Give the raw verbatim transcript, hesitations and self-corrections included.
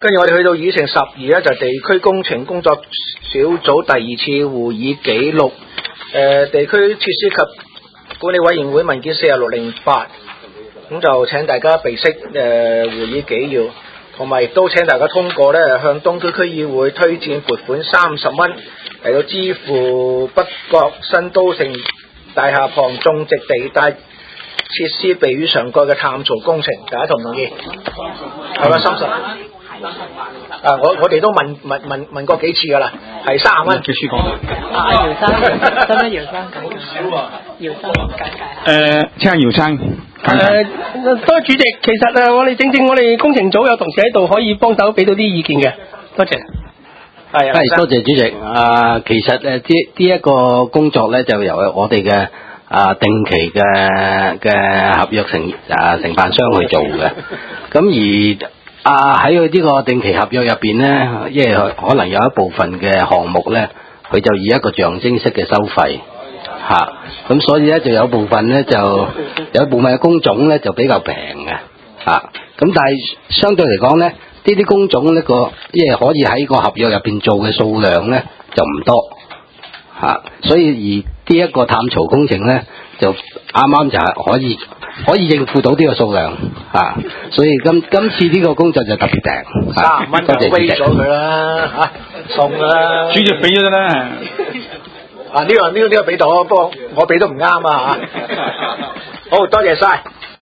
跟住我哋去到議程十二咧，就係地區工程工作小組第二次會議記錄，誒、呃、地區設施及管理委員會文件四十六零八，咁就請大家備悉誒、呃、會議紀要，同埋亦都請大家通過咧，向東區區議會推薦撥款三十蚊嚟到支付北角新都城大廈旁種植地帶設施避雨上蓋嘅探槽工程，大家同唔同意？係咪三十？啊！我我哋都問問問問過幾次㗎啦，係三十蚊。 最書講。 啊，姚生，得唔得？姚生講講。姚生簡介。 誒，請阿姚生簡介。 誒，多謝主席。其實誒，我哋正正我哋工程組有同事喺度，可以幫手俾到啲意見嘅。多謝。 係啊。 係，多謝主席。啊，其實誒，呢呢一個工作咧，就由我哋嘅啊定期嘅嘅合約承啊承辦商去做嘅。咁而啊喺佢呢個定期合約入邊咧，因為可能有一部分嘅項目咧，佢就以一個象徵式嘅收費嚇，咁、啊、所以咧就有部分咧就有一部分嘅工種咧就比較平嘅嚇，咁、啊、但係相對嚟講咧，呢啲工種呢個因為可以喺個合約入邊做嘅數量咧就唔多嚇、啊，所以而呢一個探槽工程咧就啱啱就係可以。可以應付到呢個數量嚇、啊，所以今今次呢個工作就特別平， 三十蚊就威咗佢啦嚇，送啦。 主席俾咗啦。 啊呢、呢個呢、呢個呢、呢個俾到，不過我俾都唔啱啊嚇。好多謝晒。